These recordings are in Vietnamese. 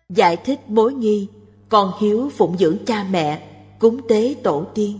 Giải thích mối nghi con hiếu phụng dưỡng cha mẹ, cúng tế tổ tiên.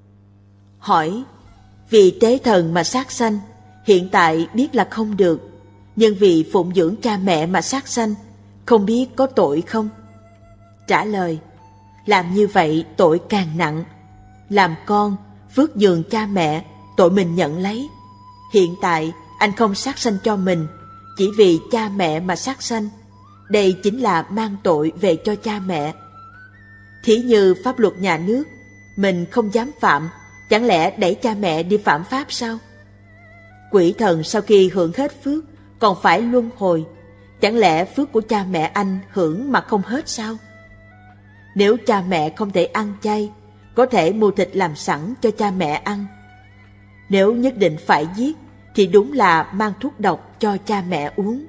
Hỏi: vì tế thần mà sát sanh, hiện tại biết là không được, nhưng vì phụng dưỡng cha mẹ mà sát sanh, không biết có tội không? Trả lời: làm như vậy tội càng nặng. Làm con, phước dường cha mẹ, tội mình nhận lấy. Hiện tại anh không sát sanh cho mình, chỉ vì cha mẹ mà sát sanh. Đây chính là mang tội về cho cha mẹ. Thí như pháp luật nhà nước, mình không dám phạm, chẳng lẽ đẩy cha mẹ đi phạm pháp sao? Quỷ thần sau khi hưởng hết phước còn phải luân hồi, chẳng lẽ phước của cha mẹ anh hưởng mà không hết sao? Nếu cha mẹ không thể ăn chay, có thể mua thịt làm sẵn cho cha mẹ ăn. Nếu nhất định phải giết, thì đúng là mang thuốc độc cho cha mẹ uống.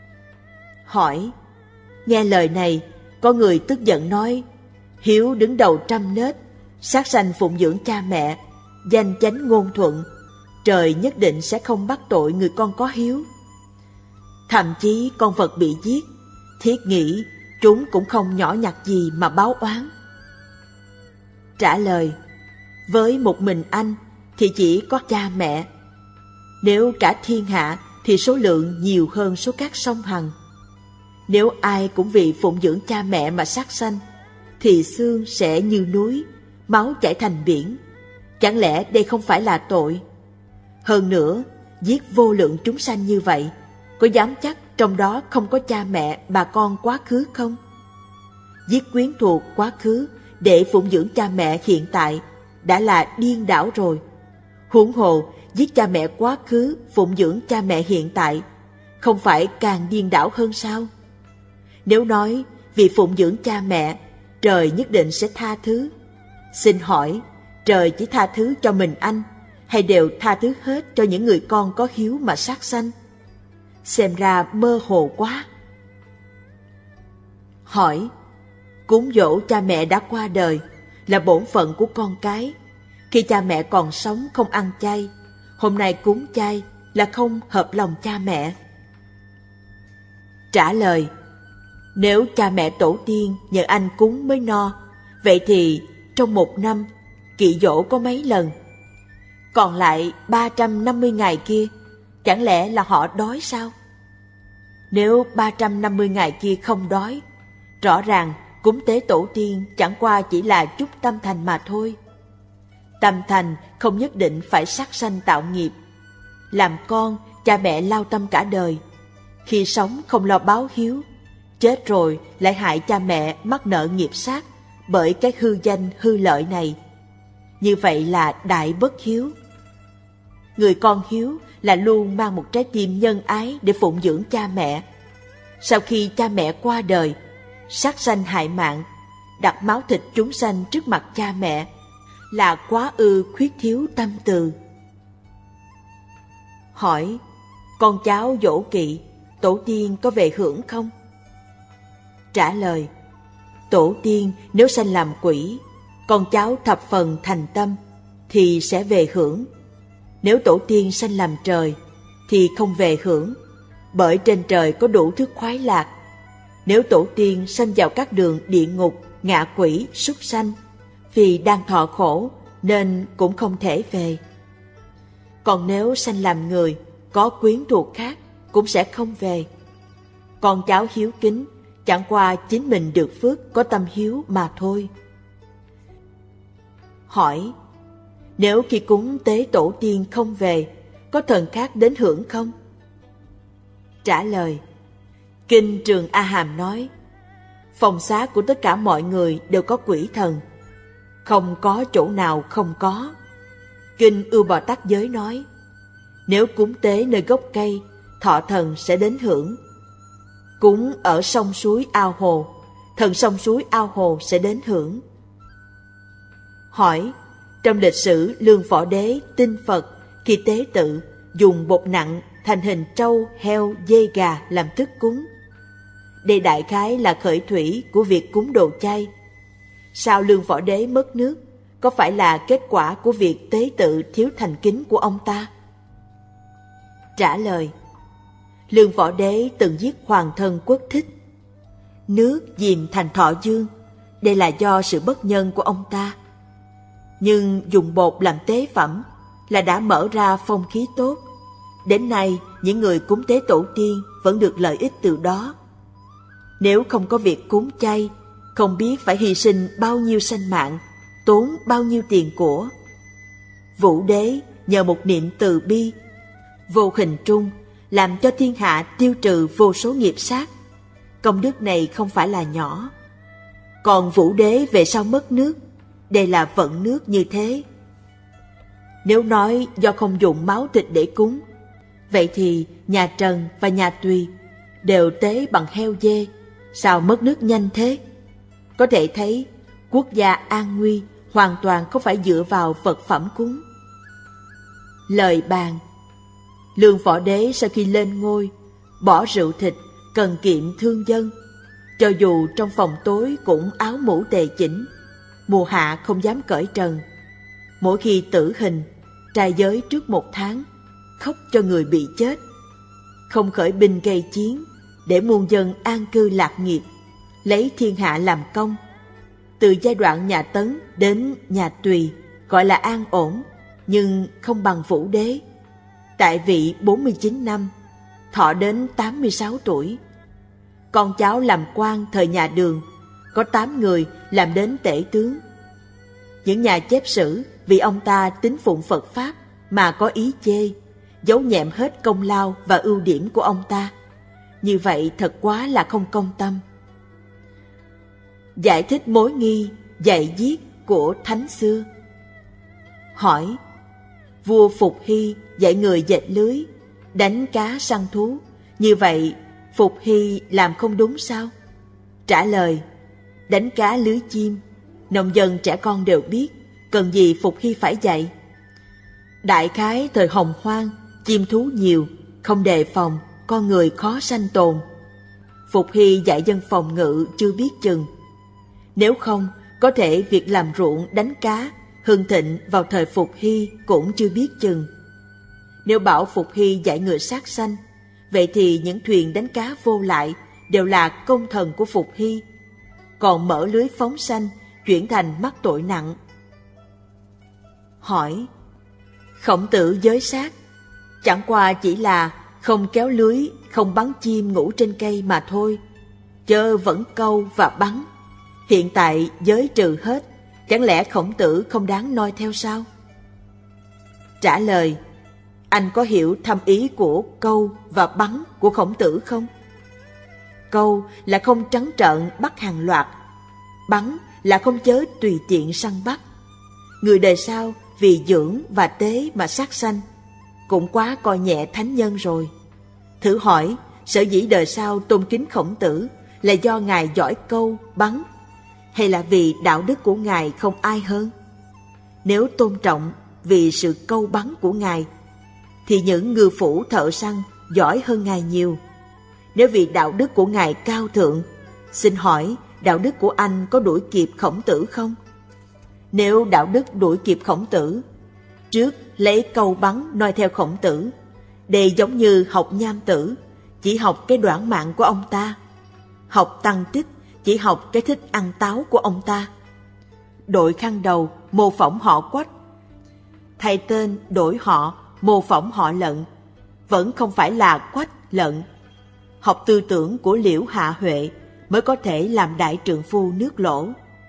Hỏi: nghe lời này, có người tức giận nói: hiếu đứng đầu trăm nết, sát sanh phụng dưỡng cha mẹ, danh chánh ngôn thuận, trời nhất định sẽ không bắt tội người con có hiếu. Thậm chí con vật bị giết, thiết nghĩ chúng cũng không nhỏ nhặt gì mà báo oán. Trả lời: với một mình anh thì chỉ có cha mẹ. Nếu cả thiên hạ thì số lượng nhiều hơn số các sông Hằng. Nếu ai cũng vì phụng dưỡng cha mẹ mà sát sanh, thì xương sẽ như núi, máu chảy thành biển. Chẳng lẽ đây không phải là tội? Hơn nữa, giết vô lượng chúng sanh như vậy, có dám chắc trong đó không có cha mẹ bà con quá khứ không? Giết quyến thuộc quá khứ để phụng dưỡng cha mẹ hiện tại đã là điên đảo rồi. Huống hồ giết cha mẹ quá khứ phụng dưỡng cha mẹ hiện tại, không phải càng điên đảo hơn sao? Nếu nói vì phụng dưỡng cha mẹ, trời nhất định sẽ tha thứ. Xin hỏi, trời chỉ tha thứ cho mình anh, hay đều tha thứ hết cho những người con có hiếu mà sát sanh? Xem ra mơ hồ quá. Hỏi: cúng dỗ cha mẹ đã qua đời là bổn phận của con cái. Khi cha mẹ còn sống không ăn chay, hôm nay cúng chay là không hợp lòng cha mẹ. Trả lời: nếu cha mẹ tổ tiên nhờ anh cúng mới no, vậy thì trong một năm kỵ dỗ có mấy lần? Còn lại 350 ngày kia, chẳng lẽ là họ đói sao? Nếu 350 ngày kia không đói, rõ ràng cúng tế tổ tiên chẳng qua chỉ là chút tâm thành mà thôi. Tâm thành không nhất định phải sát sanh tạo nghiệp. Làm con, cha mẹ lao tâm cả đời. Khi sống không lo báo hiếu, chết rồi lại hại cha mẹ mắc nợ nghiệp sát bởi cái hư danh hư lợi này. Như vậy là đại bất hiếu. Người con hiếu là luôn mang một trái tim nhân ái để phụng dưỡng cha mẹ. Sau khi cha mẹ qua đời, sát sanh hại mạng, đặt máu thịt chúng sanh trước mặt cha mẹ, là quá ư khuyết thiếu tâm từ. Hỏi: con cháu dỗ kỵ, tổ tiên có về hưởng không? Trả lời: tổ tiên nếu sanh làm quỷ, con cháu thập phần thành tâm thì sẽ về hưởng. Nếu tổ tiên sanh làm trời thì không về hưởng, bởi trên trời có đủ thứ khoái lạc. Nếu tổ tiên sanh vào các đường địa ngục, ngạ quỷ, súc sanh, vì đang thọ khổ nên cũng không thể về. Còn nếu sanh làm người, có quyến thuộc khác cũng sẽ không về. Con cháu hiếu kính chẳng qua chính mình được phước có tâm hiếu mà thôi. Hỏi: nếu khi cúng tế tổ tiên không về, có thần khác đến hưởng không? Trả lời: Kinh Trường A Hàm nói, phòng xá của tất cả mọi người đều có quỷ thần, không có chỗ nào không có. Kinh Ưu Bò Tát Giới nói, nếu cúng tế nơi gốc cây, thọ thần sẽ đến hưởng. Cúng ở sông suối ao hồ, thần sông suối ao hồ sẽ đến hưởng. Hỏi, trong lịch sử Lương Phổ Đế tin Phật khi tế tự dùng bột nặng thành hình trâu, heo, dê, gà làm thức cúng. Đây đại khái là khởi thủy của việc cúng đồ chay. Sao Lương Phổ Đế mất nước? Có phải là kết quả của việc tế tự thiếu thành kính của ông ta? Trả lời, Lương Phổ Đế từng giết hoàng thân Quốc Thích. nước dìm thành thọ dương, đây là do sự bất nhân của ông ta. Nhưng dùng bột làm tế phẩm là đã mở ra phong khí tốt. Đến nay, những người cúng tế tổ tiên vẫn được lợi ích từ đó. Nếu không có việc cúng chay, không biết phải hy sinh bao nhiêu sanh mạng, tốn bao nhiêu tiền của. Vũ đế nhờ một niệm từ bi, vô hình trung làm cho thiên hạ tiêu trừ vô số nghiệp sát. Công đức này không phải là nhỏ. Còn Vũ đế về sau mất nước, đây là vận nước như thế. Nếu nói do không dùng máu thịt để cúng, vậy thì nhà Trần và nhà Tùy đều tế bằng heo dê, sao mất nước nhanh thế? Có thể thấy quốc gia an nguy hoàn toàn không phải dựa vào vật phẩm cúng. Lời bàn: Lương Võ Đế sau khi lên ngôi, bỏ rượu thịt, cần kiệm thương dân. Cho dù trong phòng tối cũng áo mũ tề chỉnh, mùa hạ không dám cởi trần. Mỗi khi tử hình, trai giới trước 1 tháng, khóc cho người bị chết. Không khởi binh gây chiến, để muôn dân an cư lạc nghiệp, lấy thiên hạ làm công. Từ giai đoạn nhà Tấn đến nhà Tùy gọi là an ổn, nhưng không bằng Vũ đế. Tại vị 49 năm, thọ đến 86 tuổi. Con cháu làm quan thời nhà Đường, có 8 người làm đến tể tướng. Những nhà chép sử vì ông ta tín phụng Phật Pháp mà có ý chê, giấu nhẹm hết công lao và ưu điểm của ông ta. Như vậy thật quá là không công tâm. Giải thích mối nghi dạy giết của thánh xưa. Hỏi: Vua Phục Hy dạy người dệt lưới, đánh cá săn thú, như vậy Phục Hy làm không đúng sao? Trả lời: Đánh cá lưới chim, nông dân trẻ con đều biết, cần gì Phục Hy phải dạy. Đại khái thời Hồng Hoang, chim thú nhiều, không đề phòng, con người khó sanh tồn. Phục Hy dạy dân phòng ngự chưa biết chừng. Nếu không, có thể việc làm ruộng đánh cá hưng thịnh vào thời Phục Hy cũng chưa biết chừng. Nếu bảo Phục Hy dạy người sát sanh, vậy thì những thuyền đánh cá vô lại đều là công thần của Phục Hy. Còn mở lưới phóng sanh chuyển thành mắc tội nặng. Hỏi: Khổng Tử giới sát, chẳng qua chỉ là không kéo lưới, không bắn chim ngủ trên cây mà thôi, chớ vẫn câu và bắn. Hiện tại giới trừ hết, chẳng lẽ Khổng Tử không đáng noi theo sao? Trả lời: Anh có hiểu thâm ý của câu và bắn của Khổng Tử không? Câu là không trắng trợn bắt hàng loạt, bắn là không chớ tùy tiện săn bắt. Người đời sau vì dưỡng và tế mà sát sanh, cũng quá coi nhẹ thánh nhân rồi. Thử hỏi, sở dĩ đời sau tôn kính Khổng Tử là do Ngài giỏi câu, bắn, hay là vì đạo đức của Ngài không ai hơn? Nếu tôn trọng vì sự câu bắn của Ngài, thì những ngư phủ thợ săn giỏi hơn Ngài nhiều. Nếu vì đạo đức của Ngài cao thượng, xin hỏi đạo đức của anh có đuổi kịp Khổng Tử không? Nếu đạo đức đuổi kịp Khổng Tử, trước lấy câu bắn noi theo Khổng Tử, đây giống như học Nham Tử, chỉ học cái đoản mạng của ông ta. Học Tăng Tích, chỉ học cái thích ăn táo của ông ta. Đội khăn đầu, mô phỏng họ Quách. Thay tên đổi họ, mô phỏng họ Lận, vẫn không phải là Quách Lận. Học tư tưởng của Liễu Hạ Huệ mới có thể làm đại trượng phu nước Lỗ.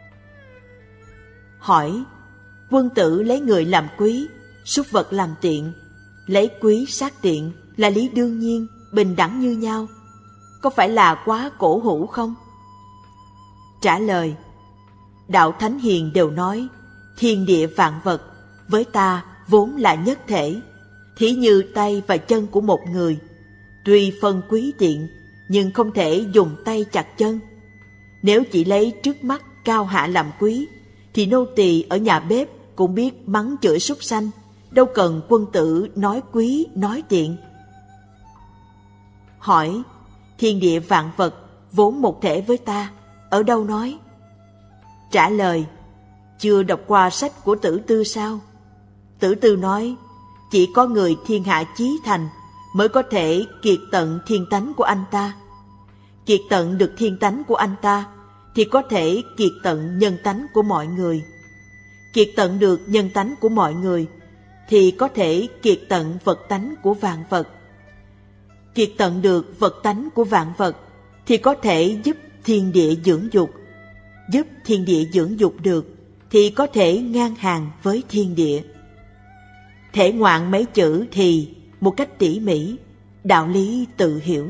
Hỏi: Quân tử lấy người làm quý, súc vật làm tiện, lấy quý sát tiện là lý đương nhiên, bình đẳng như nhau, có phải là quá cổ hủ không? Trả lời: Đạo Thánh Hiền đều nói, thiên địa vạn vật với ta vốn là nhất thể, thí như tay và chân của một người, tuy phân quý tiện nhưng không thể dùng tay chặt chân. Nếu chỉ lấy trước mắt cao hạ làm quý, thì nô tỳ ở nhà bếp cũng biết mắng chửi súc sanh, đâu cần quân tử nói quý nói tiện. Hỏi: Thiên địa vạn vật vốn một thể với ta, ở đâu nói? Trả lời: Chưa đọc qua sách của Tử Tư sao? Tử Tư nói, chỉ có người thiên hạ chí thành mới có thể kiệt tận thiên tánh của anh ta. kiệt tận được thiên tánh của anh ta, thì có thể kiệt tận nhân tánh của mọi người. Kiệt tận được nhân tánh của mọi người, thì có thể kiệt tận vật tánh của vạn vật. Kiệt tận được vật tánh của vạn vật, thì có thể giúp thiên địa dưỡng dục. Giúp thiên địa dưỡng dục được, thì có thể ngang hàng với thiên địa. Thể ngoạn mấy chữ thì một cách tỉ mỉ, đạo lý tự hiểu.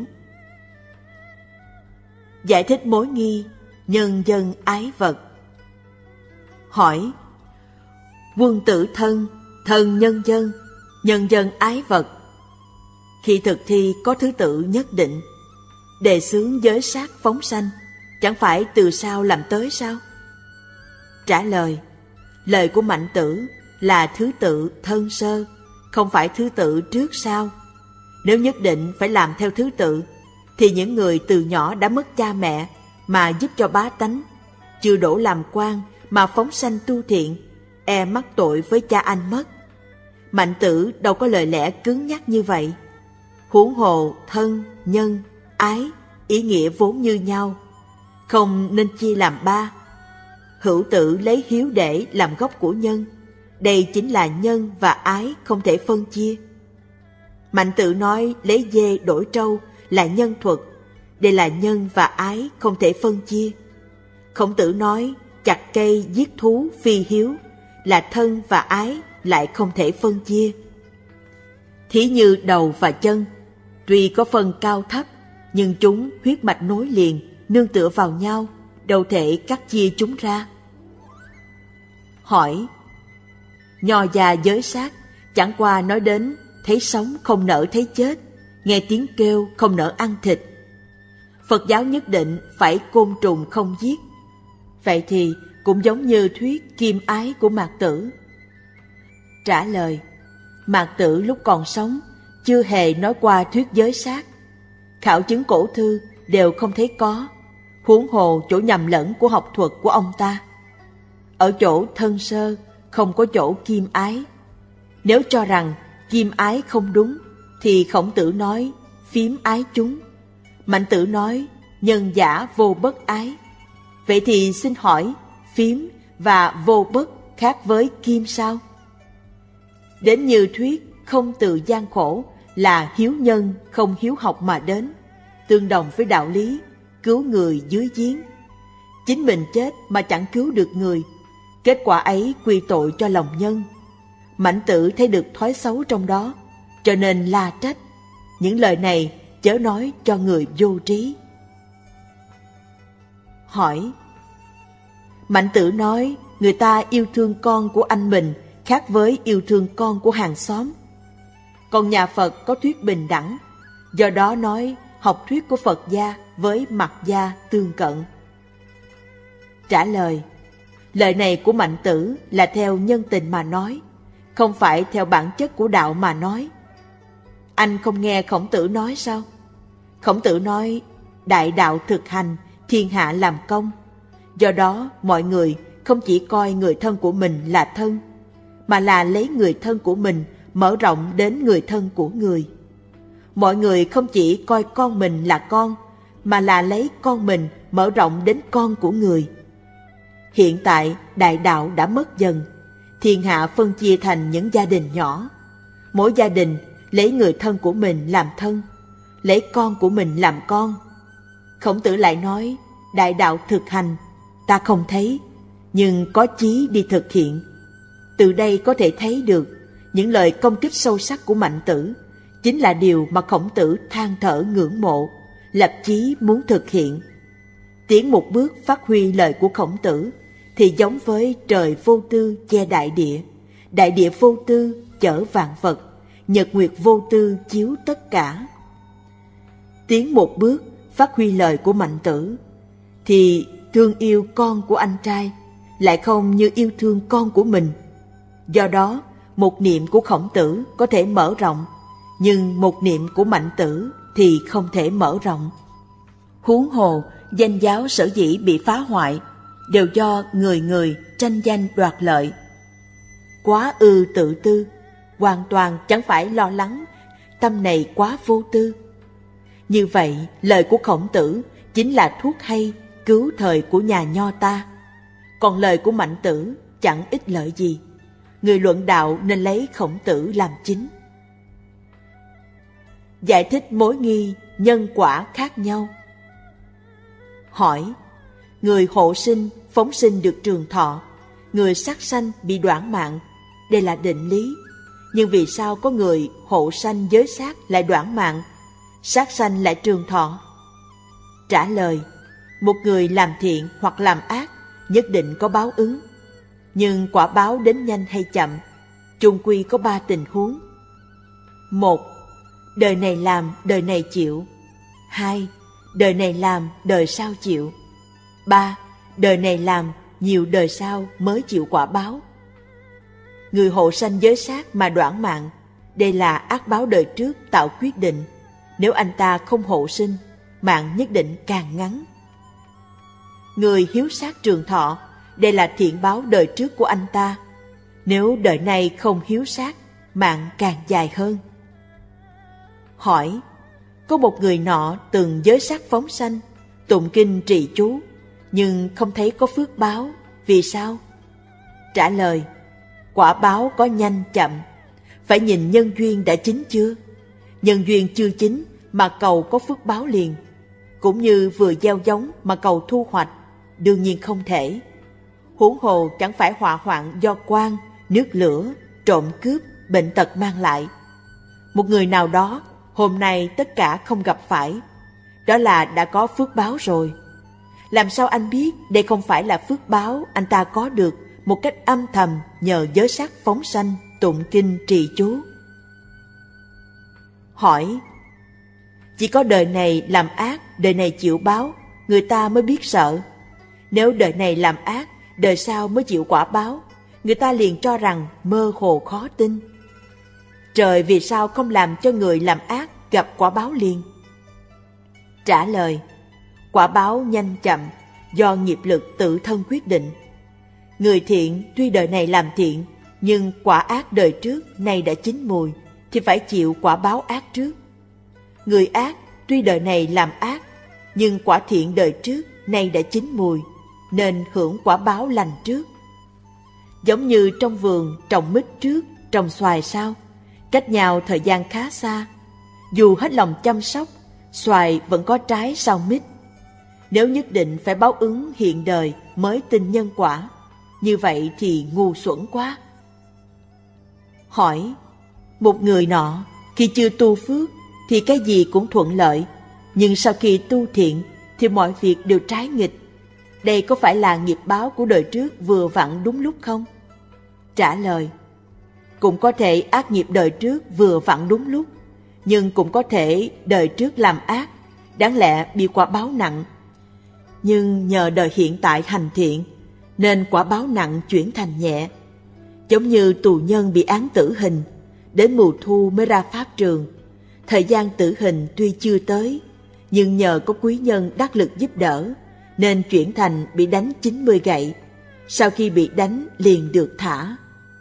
Giải thích mối nghi nhân dân ái vật. Hỏi: quân tử thân, thân nhân dân ái vật. Khi thực thi có thứ tự nhất định, đề xướng giới sát phóng sanh, chẳng phải từ sao làm tới sao? Trả lời: lời của Mạnh Tử là thứ tự thân sơ, không phải thứ tự trước sau. Nếu nhất định phải làm theo thứ tự, thì những người từ nhỏ đã mất cha mẹ mà giúp cho bá tánh, chưa đỗ làm quan mà phóng sanh tu thiện, e mắc tội với cha anh mất. Mạnh Tử đâu có lời lẽ cứng nhắc như vậy. Huống hồ thân, nhân, ái, ý nghĩa vốn như nhau, không nên chia làm ba. Hữu Tử lấy hiếu để làm gốc của nhân, đây chính là nhân và ái không thể phân chia. Mạnh Tử nói lấy dê đổi trâu là nhân thuật, đây là nhân và ái không thể phân chia. Khổng Tử nói chặt cây giết thú phi hiếu, là thân và ái lại không thể phân chia. Thí như đầu và chân, tuy có phần cao thấp, nhưng chúng huyết mạch nối liền, nương tựa vào nhau, đâu thể cắt chia chúng ra. Hỏi: nho gia giới sát chẳng qua nói đến thấy sống không nỡ thấy chết, nghe tiếng kêu không nỡ ăn thịt. Phật giáo nhất định phải côn trùng không giết. Vậy thì cũng giống như thuyết kim ái của Mạt Tử. Trả lời: Mạt Tử lúc còn sống chưa hề nói qua thuyết giới sát. Khảo chứng cổ thư đều không thấy có, huống hồ chỗ nhầm lẫn của học thuật của ông ta. Ở chỗ thân sơ không có chỗ kim ái. Nếu cho rằng kim ái không đúng, thì Khổng Tử nói phiếm ái chúng, Mạnh Tử nói nhân giả vô bất ái. Vậy thì xin hỏi, phiếm và vô bất khác với kim sao? Đến như thuyết không từ gian khổ là hiếu nhân không hiếu học mà đến, tương đồng với đạo lý cứu người dưới giếng. Chính mình chết mà chẳng cứu được người, kết quả ấy quy tội cho lòng nhân. Mạnh Tử thấy được thói xấu trong đó, cho nên la trách. Những lời này chớ nói cho người vô trí. Hỏi: Mạnh Tử nói người ta yêu thương con của anh mình khác với yêu thương con của hàng xóm. Còn nhà Phật có thuyết bình đẳng, do đó nói học thuyết của Phật gia với Mật gia tương cận. Trả lời: lời này của Mạnh Tử là theo nhân tình mà nói, không phải theo bản chất của đạo mà nói. Anh không nghe Khổng Tử nói sao? Khổng Tử nói đại đạo thực hành, thiên hạ làm công. Do đó mọi người không chỉ coi người thân của mình là thân, mà là lấy người thân của mình mở rộng đến người thân của người. Mọi người không chỉ coi con mình là con, mà là lấy con mình mở rộng đến con của người. Hiện tại đại đạo đã mất dần, thiên hạ phân chia thành những gia đình nhỏ. Mỗi gia đình lấy người thân của mình làm thân, lấy con của mình làm con. Khổng Tử lại nói đại đạo thực hành, ta không thấy, nhưng có chí đi thực hiện. Từ đây có thể thấy được những lời công kích sâu sắc của Mạnh Tử chính là điều mà Khổng Tử than thở ngưỡng mộ, lập chí muốn thực hiện. Tiến một bước phát huy lời của Khổng Tử thì giống với trời vô tư che đại địa vô tư chở vạn vật, nhật nguyệt vô tư chiếu tất cả. Tiến một bước phát huy lời của Mạnh Tử thì thương yêu con của anh trai lại không như yêu thương con của mình. Do đó một niệm của Khổng Tử có thể mở rộng, nhưng một niệm của Mạnh Tử thì không thể mở rộng. Huống hồ danh giáo sở dĩ bị phá hoại đều do người người tranh danh đoạt lợi. Quá ư tự tư, hoàn toàn chẳng phải lo lắng, tâm này quá vô tư. Như vậy lời của Khổng Tử chính là thuốc hay cứu thời của nhà Nho ta. Còn lời của Mạnh Tử chẳng ích lợi gì. Người luận đạo nên lấy Khổng Tử làm chính. Giải thích mối nghi nhân quả khác nhau. Hỏi: người hộ sinh, phóng sinh được trường thọ, người sát sanh bị đoản mạng, đây là định lý. Nhưng vì sao có người hộ sanh giới sát lại đoản mạng, sát sanh lại trường thọ? Trả lời: một người làm thiện hoặc làm ác nhất định có báo ứng. Nhưng quả báo đến nhanh hay chậm, chung quy có 3 tình huống. 1. Đời này làm, đời này chịu. 2. Đời này làm, đời sau chịu. 3. Đời này làm, nhiều đời sau mới chịu quả báo. Người hộ sanh giới sát mà đoản mạng, đây là ác báo đời trước tạo quyết định. Nếu anh ta không hộ sinh, mạng nhất định càng ngắn. Người hiếu sát trường thọ, đây là thiện báo đời trước của anh ta. Nếu đời này không hiếu sát, mạng càng dài hơn. Hỏi: có một người nọ từng giới sát phóng sanh, tụng kinh trì chú, nhưng không thấy có phước báo, vì sao? Trả lời: quả báo có nhanh chậm, phải nhìn nhân duyên đã chín chưa. Nhân duyên chưa chín mà cầu có phước báo liền, cũng như vừa gieo giống mà cầu thu hoạch, đương nhiên không thể. Huống hồ chẳng phải họa hoạn do quan, nước lửa, trộm cướp, bệnh tật mang lại. Một người nào đó hôm nay tất cả không gặp phải, đó là đã có phước báo rồi. Làm sao anh biết đây không phải là phước báo anh ta có được một cách âm thầm nhờ giới sát phóng sanh, tụng kinh trì chú? Hỏi: chỉ có đời này làm ác, đời này chịu báo, người ta mới biết sợ. Nếu đời này làm ác, đời sau mới chịu quả báo, người ta liền cho rằng mơ hồ khó tin. Trời vì sao không làm cho người làm ác gặp quả báo liền? Trả lời: quả báo nhanh chậm do nghiệp lực tự thân quyết định. Người thiện tuy đời này làm thiện, nhưng quả ác đời trước nay đã chín mùi, thì phải chịu quả báo ác trước. Người ác tuy đời này làm ác, nhưng quả thiện đời trước nay đã chín mùi, nên hưởng quả báo lành trước. Giống như trong vườn trồng mít trước, trồng xoài sau, cách nhau thời gian khá xa. Dù hết lòng chăm sóc, xoài vẫn có trái sau mít. Nếu nhất định phải báo ứng hiện đời mới tin nhân quả, như vậy thì ngu xuẩn quá. Hỏi: một người nọ khi chưa tu phước thì cái gì cũng thuận lợi, nhưng sau khi tu thiện thì mọi việc đều trái nghịch. Đây có phải là nghiệp báo của đời trước vừa vặn đúng lúc không? Trả lời: cũng có thể ác nghiệp đời trước vừa vặn đúng lúc, nhưng cũng có thể đời trước làm ác, đáng lẽ bị quả báo nặng. Nhưng nhờ đời hiện tại hành thiện, nên quả báo nặng chuyển thành nhẹ. Giống như tù nhân bị án tử hình, đến mùa thu mới ra pháp trường. Thời gian tử hình tuy chưa tới, nhưng nhờ có quý nhân đắc lực giúp đỡ, nên chuyển thành bị đánh 90 gậy. Sau khi bị đánh liền được thả.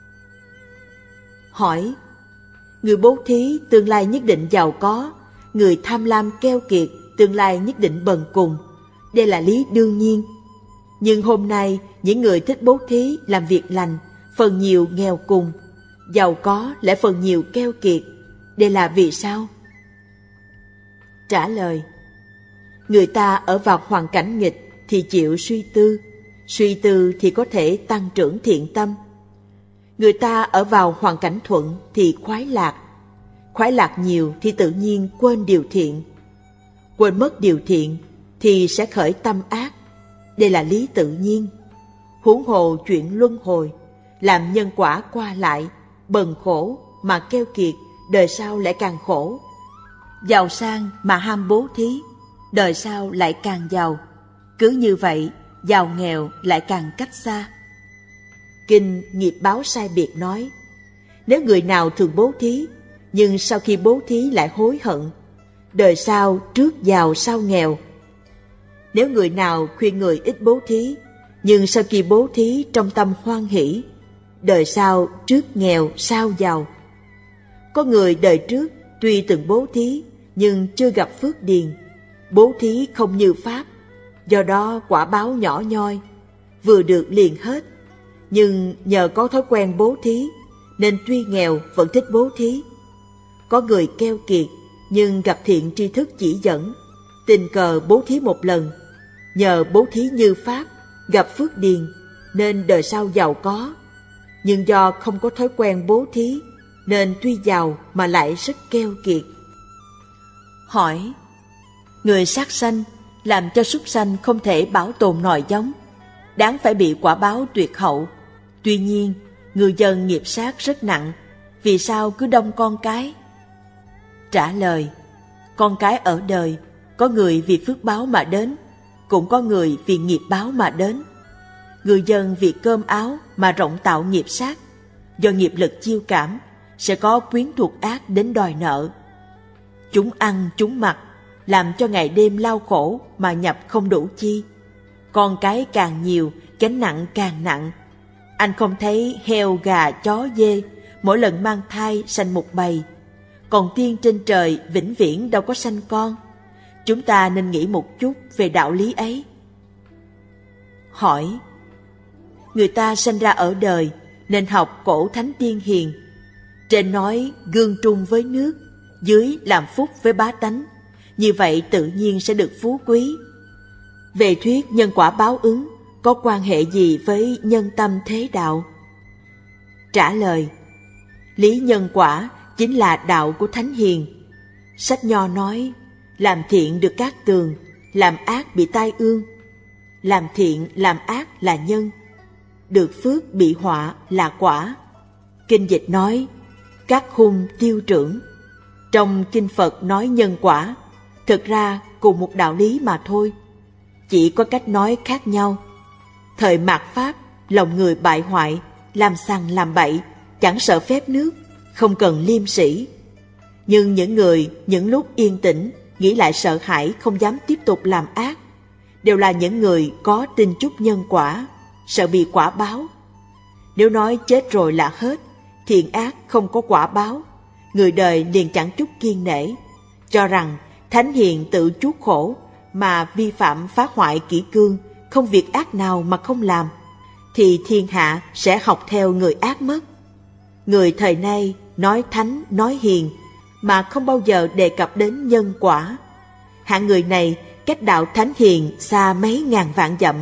Hỏi: người bố thí tương lai nhất định giàu có, người tham lam keo kiệt tương lai nhất định bần cùng. Đây là lý đương nhiên. Nhưng hôm nay những người thích bố thí làm việc lành, phần nhiều nghèo cùng, giàu có lại phần nhiều keo kiệt. Đây là vì sao? Trả lời: người ta ở vào hoàn cảnh nghịch thì chịu suy tư thì có thể tăng trưởng thiện tâm. Người ta ở vào hoàn cảnh thuận thì khoái lạc nhiều thì tự nhiên quên điều thiện. Quên mất điều thiện thì sẽ khởi tâm ác. Đây là lý tự nhiên. Huống hồ chuyện luân hồi, làm nhân quả qua lại, bần khổ mà keo kiệt, đời sau lại càng khổ. Giàu sang mà ham bố thí, đời sau lại càng giàu. Cứ như vậy, giàu nghèo lại càng cách xa. Kinh Nghiệp báo sai biệt nói: nếu người nào thường bố thí, nhưng sau khi bố thí lại hối hận, đời sau trước giàu sau nghèo. Nếu người nào khuyên người ít bố thí, nhưng sau khi bố thí trong tâm hoan hỷ, đời sau trước nghèo sau giàu. Có người đời trước tuy từng bố thí, nhưng chưa gặp phước điền, bố thí không như Pháp, do đó quả báo nhỏ nhoi, vừa được liền hết. Nhưng nhờ có thói quen bố thí, nên tuy nghèo vẫn thích bố thí. Có người keo kiệt, nhưng gặp thiện tri thức chỉ dẫn, tình cờ bố thí một lần, nhờ bố thí như Pháp, gặp phước điền, nên đời sau giàu có. Nhưng do không có thói quen bố thí, nên tuy giàu mà lại rất keo kiệt. Hỏi: người sát sanh làm cho súc sanh không thể bảo tồn nòi giống, đáng phải bị quả báo tuyệt hậu. Tuy nhiên, người dân nghiệp sát rất nặng, vì sao cứ đông con cái? Trả lời: con cái ở đời, có người vì phước báo mà đến, cũng có người vì nghiệp báo mà đến. Người dân vì cơm áo mà rộng tạo nghiệp sát, do nghiệp lực chiêu cảm, sẽ có quyến thuộc ác đến đòi nợ. Chúng ăn, chúng mặc, làm cho ngày đêm lao khổ mà nhập không đủ chi. Con cái càng nhiều, gánh nặng càng nặng. Anh không thấy heo, gà, chó, dê mỗi lần mang thai sanh một bầy, còn tiên trên trời vĩnh viễn đâu có sanh con. Chúng ta nên nghĩ một chút về đạo lý ấy. Hỏi: người ta sanh ra ở đời nên học cổ thánh tiên hiền. Trên nói gương trung với nước, dưới làm phúc với bá tánh, như vậy tự nhiên sẽ được phú quý. Về thuyết nhân quả báo ứng, có quan hệ gì với nhân tâm thế đạo? Trả lời: lý nhân quả chính là đạo của thánh hiền. Sách Nho nói, làm thiện được cát tường, làm ác bị tai ương. Làm thiện làm ác là nhân, được phước bị họa là quả. Kinh dịch nói, các hung tiêu trưởng. Trong kinh Phật nói nhân quả, thực ra cùng một đạo lý mà thôi, chỉ có cách nói khác nhau. Thời mạt Pháp, lòng người bại hoại, làm sằng làm bậy, chẳng sợ phép nước, không cần liêm sĩ. Nhưng những người những lúc yên tĩnh nghĩ lại sợ hãi, không dám tiếp tục làm ác, đều là những người có tin chút nhân quả, sợ bị quả báo. Nếu nói chết rồi là hết, thiện ác không có quả báo, người đời liền chẳng chút kiêng nể, cho rằng thánh hiền tự chuốc khổ mà vi phạm phá hoại kỷ cương, không việc ác nào mà không làm, thì thiên hạ sẽ học theo người ác mất. Người thời nay nói thánh nói hiền mà không bao giờ đề cập đến nhân quả. Hạng người này cách đạo thánh hiền xa mấy ngàn vạn dặm.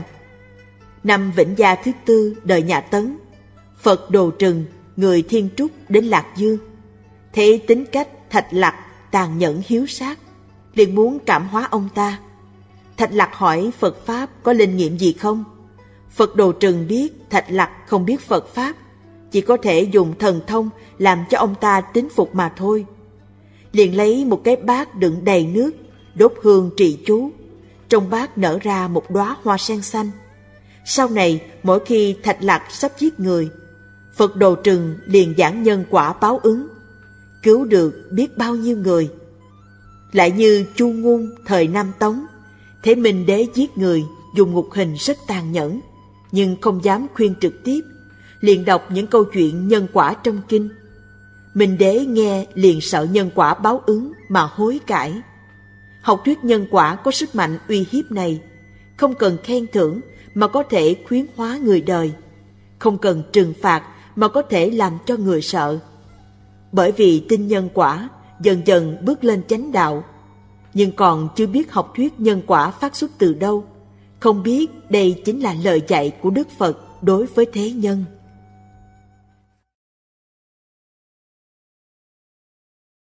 Năm Vĩnh Gia thứ 4 đời nhà Tấn, Phật Đồ Trừng, người Thiên Trúc đến Lạc Dương, thấy tính cách Thạch Lặc tàn nhẫn hiếu sát, liền muốn cảm hóa ông ta. Thạch Lặc hỏi Phật Pháp có linh nghiệm gì không? Phật Đồ Trừng biết Thạch Lặc không biết Phật Pháp, chỉ có thể dùng thần thông làm cho ông ta tín phục mà thôi. Liền lấy một cái bát đựng đầy nước, đốt hương trì chú. Trong bát nở ra một đóa hoa sen xanh. Sau này, mỗi khi Thạch Lặc sắp giết người, Phật Đồ Trừng liền giảng nhân quả báo ứng, cứu được biết bao nhiêu người. Lại như Chu Ngôn thời Nam Tống, thấy Minh Đế giết người dùng ngục hình rất tàn nhẫn, nhưng không dám khuyên trực tiếp, liền đọc những câu chuyện nhân quả trong kinh. Minh Đế nghe liền sợ nhân quả báo ứng mà hối cải. Học thuyết nhân quả có sức mạnh uy hiếp này, không cần khen thưởng mà có thể khuyến hóa người đời, không cần trừng phạt mà có thể làm cho người sợ. Bởi vì tin nhân quả, dần dần bước lên chánh đạo, nhưng còn chưa biết học thuyết nhân quả phát xuất từ đâu, không biết đây chính là lời dạy của Đức Phật đối với thế nhân.